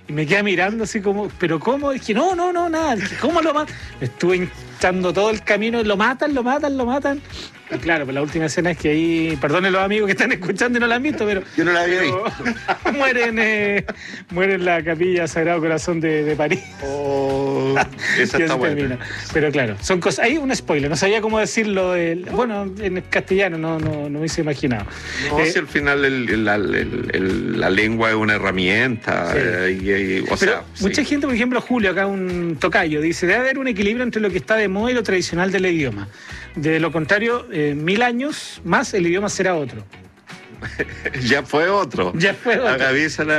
Y me queda mirando así como, ¿pero cómo? Es que no, nada. Dije, ¿cómo lo matan? Estuve hinchando todo el camino, lo matan. Y claro, pues la última escena es que ahí, perdonen los amigos que están escuchando y no la han visto, pero... Yo no la había visto. Mueren en la capilla Sagrado Corazón de París. Esa está buena. Pero claro, son cosas... Hay un spoiler, no sabía cómo decirlo. Bueno, en castellano no me hubiese imaginado. No, si al final la lengua es una herramienta. Sí. Mucha gente, por ejemplo, Julio, acá un tocayo, dice, debe haber un equilibrio entre lo que está de moda y lo tradicional del idioma. De lo contrario, 1000 años más el idioma será otro. Ya fue otro. Avísala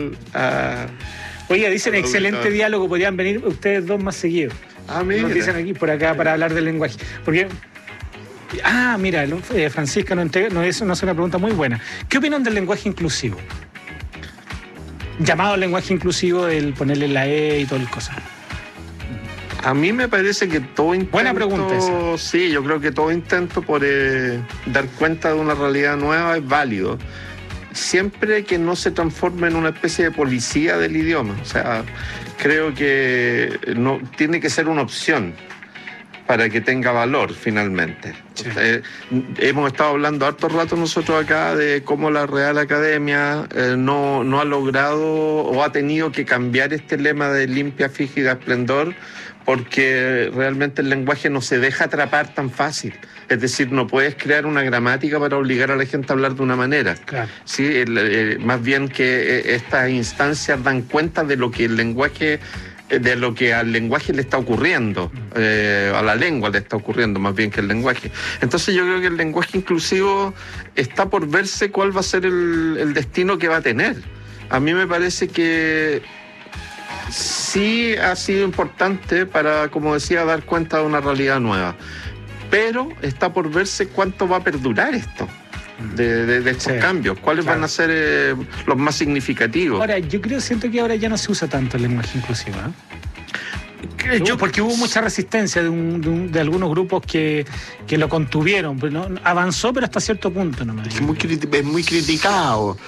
Oiga, dicen excelente diálogo, podrían venir ustedes dos más seguidos. Mira. Nos dicen aquí por acá para hablar del lenguaje. Porque... mira, Francisca nos hace una pregunta muy buena. ¿Qué opinan del lenguaje inclusivo? Llamado lenguaje inclusivo, el ponerle la E y todo el cosa. A mí me parece que todo intento... Buena pregunta esa. Sí, yo creo que todo intento por dar cuenta de una realidad nueva es válido. Siempre que no se transforme en una especie de policía del idioma. O sea, creo que no tiene que ser una opción para que tenga valor finalmente. Sí. Hemos estado hablando harto rato nosotros acá de cómo la Real Academia no ha logrado o ha tenido que cambiar este lema de limpia, fígida, esplendor, porque realmente el lenguaje no se deja atrapar tan fácil. Es decir, no puedes crear una gramática para obligar a la gente a hablar de una manera. Claro. ¿Sí? Más bien que estas instancias dan cuenta de lo que el lenguaje... de lo que al lenguaje le está ocurriendo, a la lengua le está ocurriendo más bien que el lenguaje. Entonces yo creo que el lenguaje inclusivo está por verse cuál va a ser el destino que va a tener. A mí me parece que sí ha sido importante para, como decía, dar cuenta de una realidad nueva, pero está por verse cuánto va a perdurar esto. De estos cambios, ¿cuáles van a ser los más significativos? Ahora, siento que ahora ya no se usa tanto el lenguaje inclusivo, porque hubo mucha resistencia de algunos grupos que lo contuvieron, pero no, avanzó, pero hasta cierto punto nomás. Es muy criticado.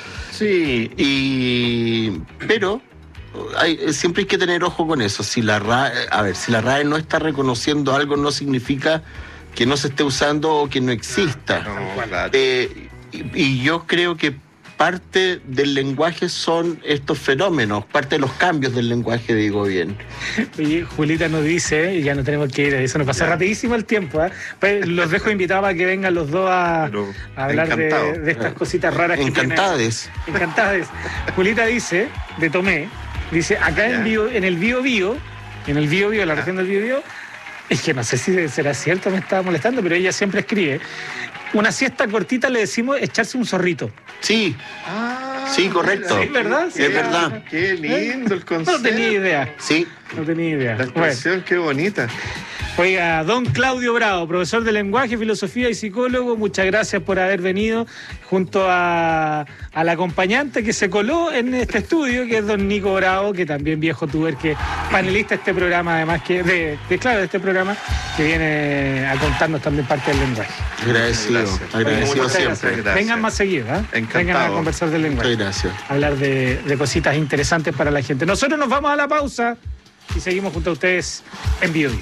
Sí, pero siempre hay que tener ojo con eso. Si la RAE no está reconociendo algo, no significa que no se esté usando o que no exista. Y yo creo que parte del lenguaje son estos fenómenos, parte de los cambios del lenguaje, digo bien. Oye, Julita nos dice, y ya no tenemos que ir, eso nos pasa rapidísimo el tiempo, Pues los dejo invitados a que vengan los dos a hablar de estas cositas raras. Encantades. Julita dice, de Tomé, dice, acá en el Biobío, la región del Biobío, es que no sé si será cierto, me estaba molestando, pero ella siempre escribe. Una siesta cortita le decimos echarse un zorrito. Sí. Sí, correcto. Sí, ¿verdad? Sí, es verdad. Qué lindo el concepto. No tenía idea. Sí. No tenía idea. La expresión, qué bonita. Oiga, don Claudio Bravo, profesor de lenguaje, filosofía y psicólogo, muchas gracias por haber venido junto a la acompañante que se coló en este estudio, que es don Nico Bravo, que también viejo tuber, que panelista de este programa, además que de este programa, que viene a contarnos también parte del lenguaje. Agradecido siempre. Gracias. Vengan más seguido, vengan a conversar del lenguaje. Gracias. Hablar de cositas interesantes para la gente. Nosotros nos vamos a la pausa y seguimos junto a ustedes en Biobío.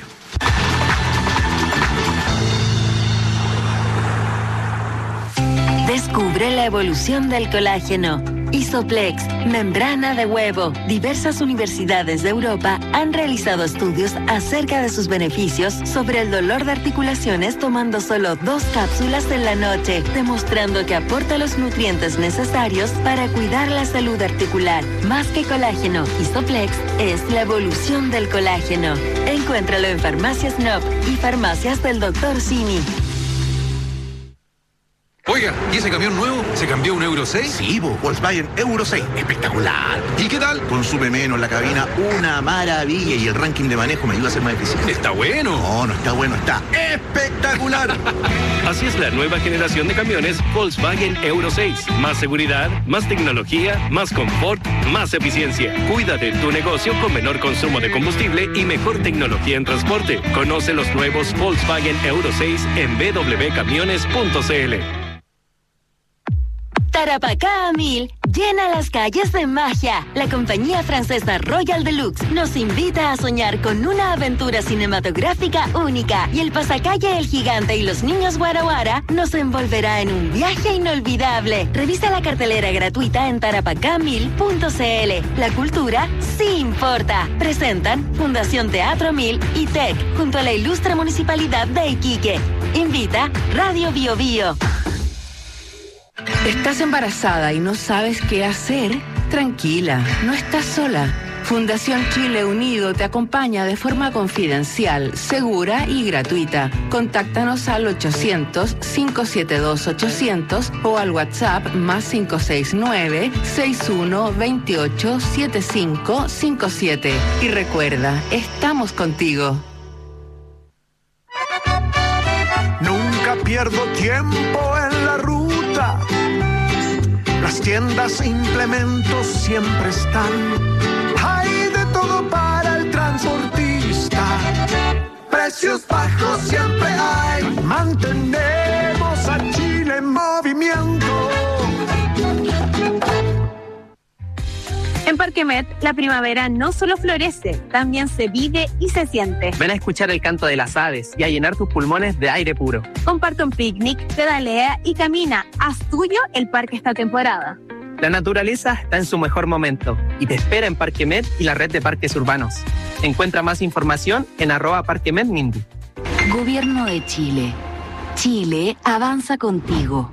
Descubre la evolución del colágeno. Isoplex, membrana de huevo. Diversas universidades de Europa han realizado estudios acerca de sus beneficios sobre el dolor de articulaciones tomando solo 2 cápsulas en la noche, demostrando que aporta los nutrientes necesarios para cuidar la salud articular. Más que colágeno, Isoplex es la evolución del colágeno. Encuéntralo en Farmacias NOP y Farmacias del Dr. Simi. Oiga, ¿y ese camión nuevo se cambió a un Euro 6? Sí, Volkswagen Euro 6. Espectacular. ¿Y qué tal? Consume menos en la cabina, una maravilla. Y el ranking de manejo me ayuda a ser más eficiente. ¿Está bueno? No está bueno, está espectacular. Así es la nueva generación de camiones Volkswagen Euro 6. Más seguridad, más tecnología, más confort, más eficiencia. Cuida de tu negocio con menor consumo de combustible y mejor tecnología en transporte. Conoce los nuevos Volkswagen Euro 6 en www.camiones.cl. Tarapacá a 1000 llena las calles de magia. La compañía francesa Royal Deluxe nos invita a soñar con una aventura cinematográfica única y el pasacalle El Gigante y los niños Guara Guara nos envolverá en un viaje inolvidable. Revisa la cartelera gratuita en tarapacamil.cl. La cultura sí importa. Presentan Fundación Teatro 1000 y TEC junto a la ilustre Municipalidad de Iquique. Invita Radio Bio Bio. ¿Estás embarazada y no sabes qué hacer? Tranquila, no estás sola. Fundación Chile Unido te acompaña de forma confidencial, segura y gratuita. Contáctanos al 800-572-800 o al WhatsApp más 569-6128-7557. Y recuerda, estamos contigo. Nunca pierdo tiempo en la ruta. Las tiendas e implementos siempre están. Hay de todo para el transportista. Precios bajos siempre hay. Mantenemos a Chile en movimiento. En Parquemet, la primavera no solo florece, también se vive y se siente. Ven a escuchar el canto de las aves y a llenar tus pulmones de aire puro. Comparte un picnic, pedalea y camina. Haz tuyo el parque esta temporada. La naturaleza está en su mejor momento y te espera en Parquemet y la red de parques urbanos. Encuentra más información en @parquemetmindy. Gobierno de Chile. Chile avanza contigo.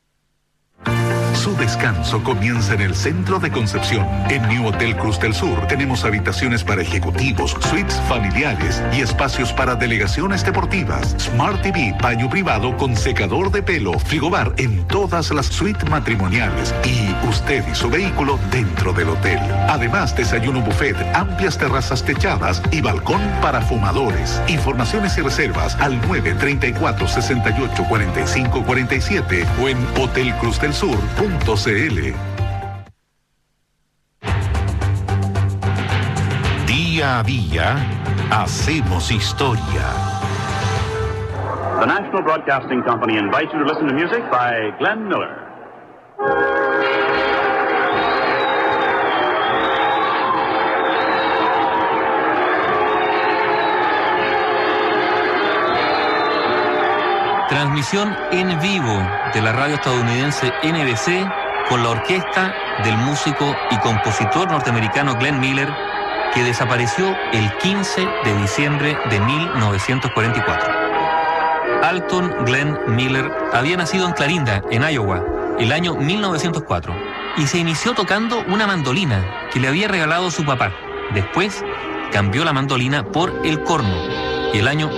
Su descanso comienza en el centro de Concepción. En New Hotel Cruz del Sur tenemos habitaciones para ejecutivos, suites familiares y espacios para delegaciones deportivas. Smart TV, baño privado con secador de pelo, frigobar en todas las suites matrimoniales y usted y su vehículo dentro del hotel. Además, desayuno buffet, amplias terrazas techadas y balcón para fumadores. Informaciones y reservas al 934-684547 o en hotelcruzdelsur.cl. Día a día, hacemos historia. The National Broadcasting Company invites you to listen to music by Glenn Miller. Transmisión en vivo de la radio estadounidense NBC con la orquesta del músico y compositor norteamericano Glenn Miller, que desapareció el 15 de diciembre de 1944. Alton Glenn Miller había nacido en Clarinda, en Iowa, el año 1904, y se inició tocando una mandolina que le había regalado su papá. Después cambió la mandolina por el corno y el año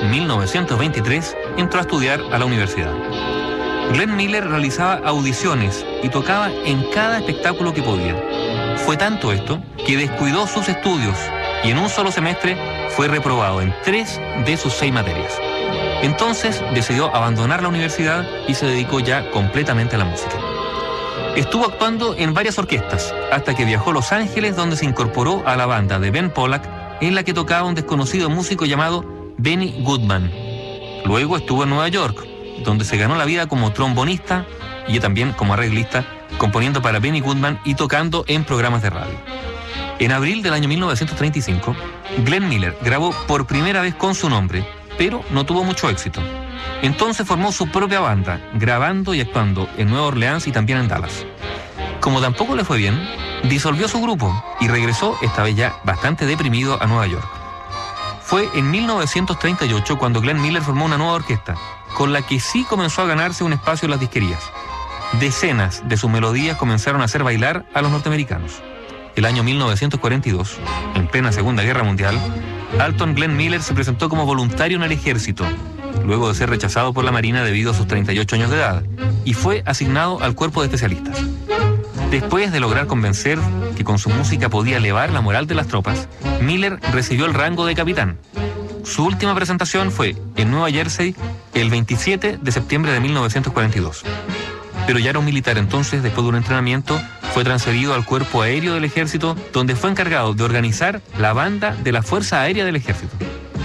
1923 entró a estudiar a la universidad. Glenn Miller realizaba audiciones y tocaba en cada espectáculo que podía. Fue tanto esto que descuidó sus estudios y en un solo semestre fue reprobado en 3 de sus 6 materias. Entonces decidió abandonar la universidad y se dedicó ya completamente a la música. Estuvo actuando en varias orquestas hasta que viajó a Los Ángeles, donde se incorporó a la banda de Ben Pollack, en la que tocaba un desconocido músico llamado Benny Goodman. Luego estuvo en Nueva York, donde se ganó la vida como trombonista y también como arreglista, componiendo para Benny Goodman y tocando en programas de radio. En abril del año 1935, Glenn Miller grabó por primera vez con su nombre, pero no tuvo mucho éxito. Entonces formó su propia banda, grabando y actuando en Nueva Orleans y también en Dallas. Como tampoco le fue bien, disolvió su grupo y regresó, esta vez ya bastante deprimido, a Nueva York. Fue en 1938 cuando Glenn Miller formó una nueva orquesta, con la que sí comenzó a ganarse un espacio en las disquerías. Decenas de sus melodías comenzaron a hacer bailar a los norteamericanos. El año 1942, en plena Segunda Guerra Mundial, Alton Glenn Miller se presentó como voluntario en el ejército, luego de ser rechazado por la Marina debido a sus 38 años de edad, y fue asignado al cuerpo de especialistas. Después de lograr convencer que con su música podía elevar la moral de las tropas, Miller recibió el rango de capitán. Su última presentación fue en Nueva Jersey el 27 de septiembre de 1942. Pero ya era un militar, entonces, después de un entrenamiento, fue transferido al Cuerpo Aéreo del Ejército, donde fue encargado de organizar la banda de la Fuerza Aérea del Ejército.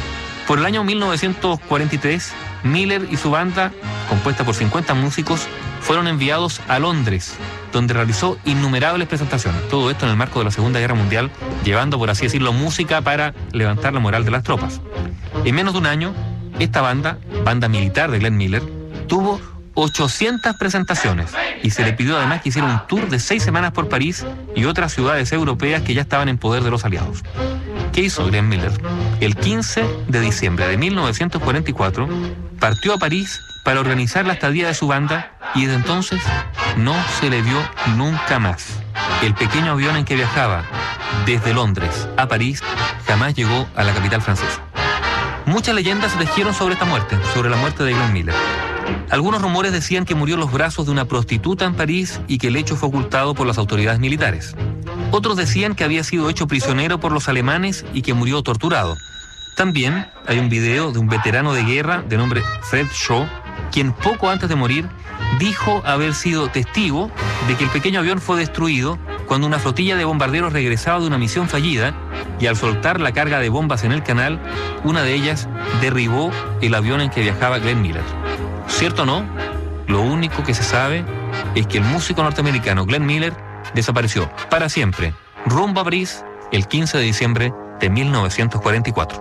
Por el año 1943, Miller y su banda, compuesta por 50 músicos, fueron enviados a Londres, donde realizó innumerables presentaciones. Todo esto en el marco de la Segunda Guerra Mundial, llevando, por así decirlo, música para levantar la moral de las tropas. En menos de un año, esta banda militar de Glenn Miller, tuvo 800 presentaciones y se le pidió además que hiciera un tour de 6 semanas por París y otras ciudades europeas que ya estaban en poder de los aliados. ¿Qué hizo Glenn Miller? El 15 de diciembre de 1944 partió a París para organizar la estadía de su banda y desde entonces no se le vio nunca más. El pequeño avión en que viajaba desde Londres a París jamás llegó a la capital francesa. Muchas leyendas se tejieron sobre esta muerte, sobre la muerte de Glenn Miller. Algunos rumores decían que murió en los brazos de una prostituta en París y que el hecho fue ocultado por las autoridades militares. Otros decían que había sido hecho prisionero por los alemanes y que murió torturado. También hay un video de un veterano de guerra de nombre Fred Shaw, quien poco antes de morir dijo haber sido testigo de que el pequeño avión fue destruido cuando una flotilla de bombarderos regresaba de una misión fallida y al soltar la carga de bombas en el canal, una de ellas derribó el avión en que viajaba Glenn Miller. ¿Cierto o no? Lo único que se sabe es que el músico norteamericano Glenn Miller desapareció para siempre, rumbo a París, el 15 de diciembre de 1944.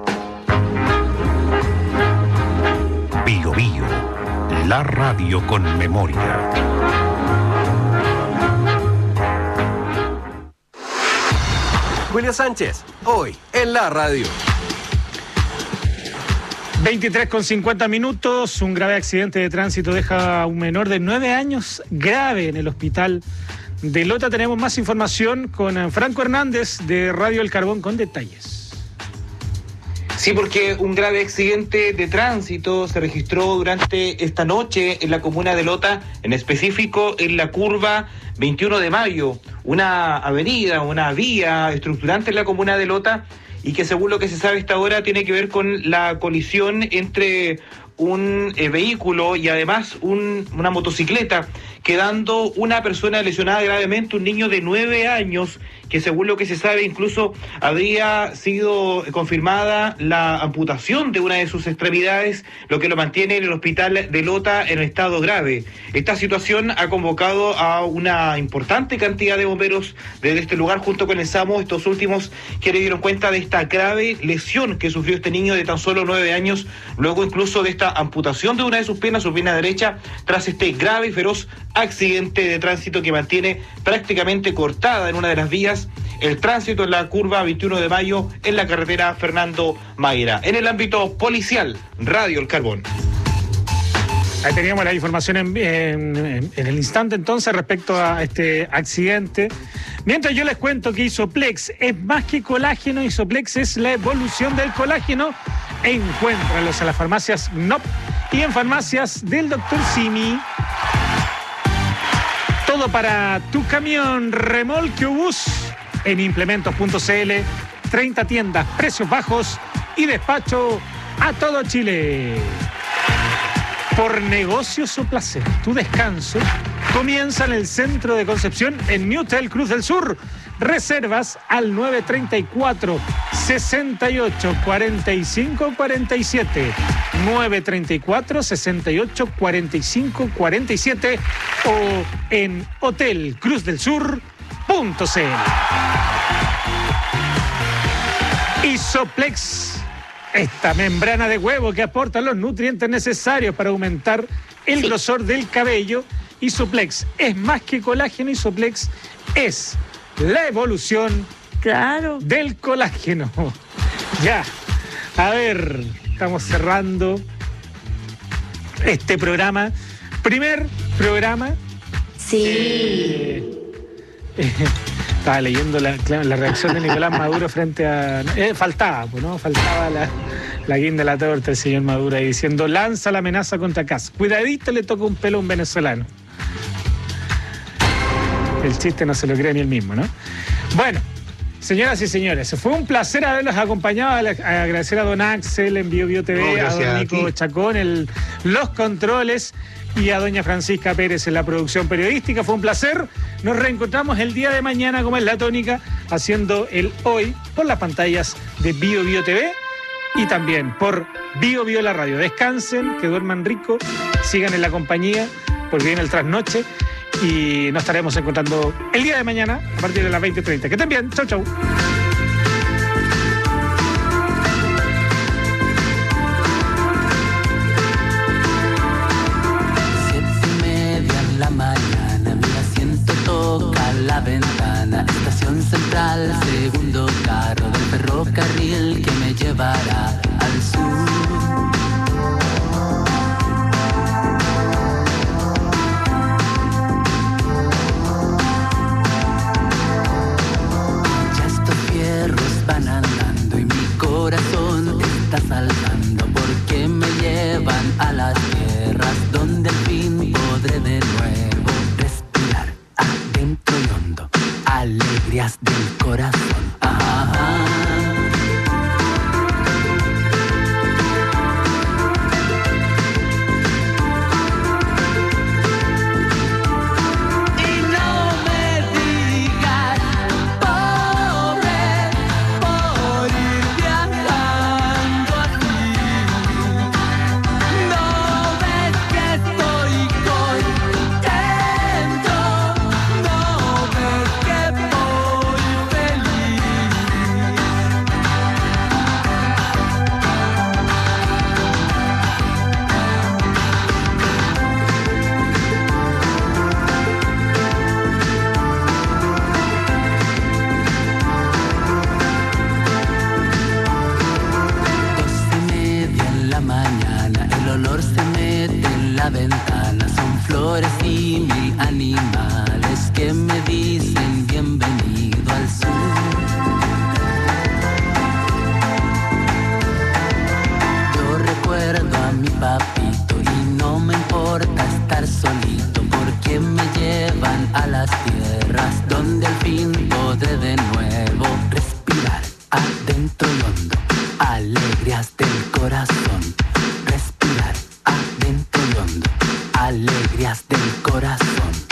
Bio Bio, la radio con memoria. Julio Sánchez, hoy en la radio. 23:50. Un grave accidente de tránsito deja a un menor de 9 años grave en el hospital de Lota. Tenemos más información con Franco Hernández de Radio El Carbón con detalles. Sí, porque un grave accidente de tránsito se registró durante esta noche en la comuna de Lota, en específico en la curva 21 de Mayo, una avenida, una vía estructurante en la comuna de Lota y que según lo que se sabe hasta ahora tiene que ver con la colisión entre un vehículo y además una motocicleta, quedando una persona lesionada gravemente, un niño de 9 años, que según lo que se sabe incluso habría sido confirmada la amputación de una de sus extremidades, lo que lo mantiene en el hospital de Lota en estado grave. Esta situación ha convocado a una importante cantidad de bomberos desde este lugar junto con el SAMU, estos últimos que le dieron cuenta de esta grave lesión que sufrió este niño de tan solo 9 años, luego incluso de esta amputación de una de sus piernas, su pierna derecha, tras este grave y feroz accidente de tránsito que mantiene prácticamente cortada en una de las vías el tránsito en la curva 21 de Mayo en la carretera Fernando Mayra. En el ámbito policial, Radio El Carbón. Ahí teníamos la información en el instante entonces respecto a este accidente. Mientras yo les cuento que Isoplex es más que colágeno, Isoplex es la evolución del colágeno. Encuéntralos en las farmacias NOP y en farmacias del Dr. Simi. Todo para tu camión, remolque o bus en implementos.cl. 30 tiendas, precios bajos y despacho a todo Chile. Por negocios o placer, tu descanso comienza en el centro de Concepción en New Hotel Cruz del Sur. Reservas al 934 68 45 47 934 68 45 47 o en hotelcruzdelsur.cl. Isoplex, esta membrana de huevo que aporta los nutrientes necesarios para aumentar el grosor del cabello. Isoplex es más que colágeno, Isoplex es la evolución del colágeno. Ya, a ver, estamos cerrando este programa. Primer programa. Sí. Estaba leyendo la reacción de Nicolás Maduro frente a... faltaba, ¿no? Faltaba la guinda de la torta del señor Maduro ahí diciendo, lanza la amenaza contra Kast. Cuidadito, le toca un pelo a un venezolano. El chiste no se lo cree ni él mismo, ¿no? Bueno, señoras y señores, fue un placer haberlos acompañado. Agradecer a don Axel en Bio Bio TV, a don Nico Chacón en los controles y a doña Francisca Pérez en la producción periodística. Fue un placer. Nos reencontramos el día de mañana, como es la tónica, haciendo el hoy por las pantallas de Bio Bio TV. y también por Bio Bio la radio. Descansen, que duerman rico, sigan en la compañía, porque viene el trasnoche y nos estaremos encontrando el día de mañana a partir de las 20:30. Que estén bien, chau chau. 7:30 en la mañana, mi asiento toca la ventana. Estación central, segundo carro del ferrocarril que me llevará al sur. Ya estos fierros van andando y mi corazón está saltando, porque me llevan a las tierras donde al fin podré de nuevo respirar adentro y hondo alegrías del corazón. Ventana son flores y mil animales que me dicen bienvenido al sur. Yo recuerdo a mi papito y no me importa estar solito, porque me llevan a las tierras donde al fin podré de nuevo respirar adentro y hondo alegrías del corazón. Respirar adentro y hondo alegrías del corazón.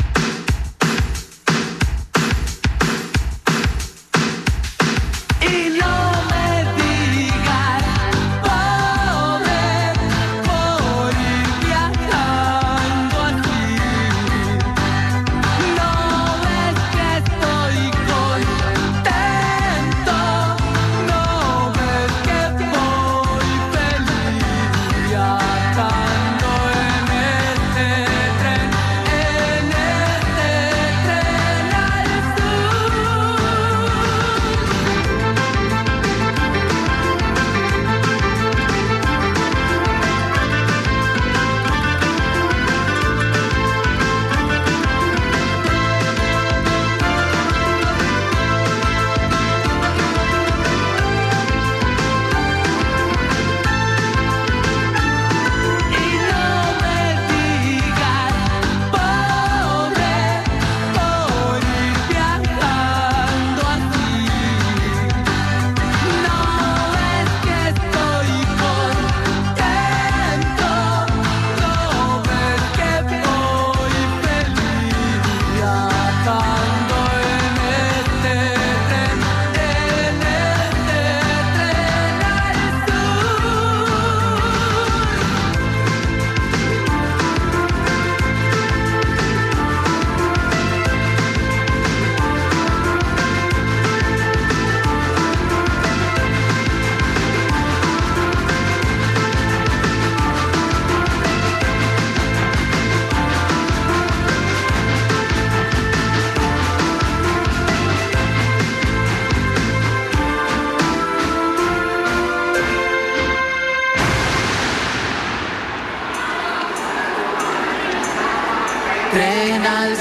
Tren al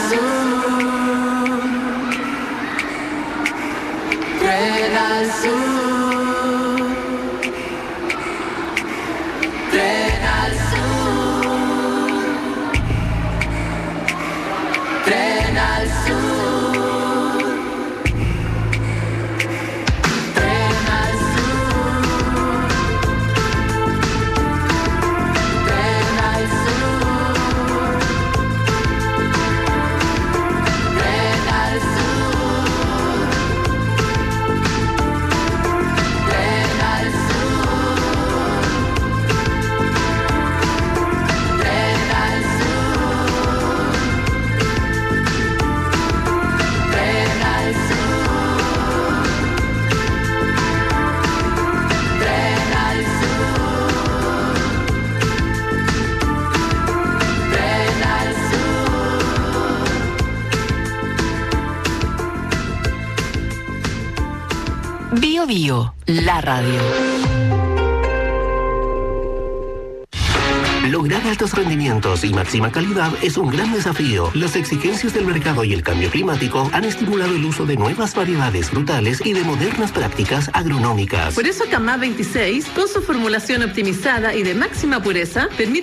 sur, tren al sur, tren al sur, tren al sur. Bio Bio, la radio. Lograr altos rendimientos y máxima calidad es un gran desafío. Las exigencias del mercado y el cambio climático han estimulado el uso de nuevas variedades frutales y de modernas prácticas agronómicas. Por eso Camá 26, con su formulación optimizada y de máxima pureza, permite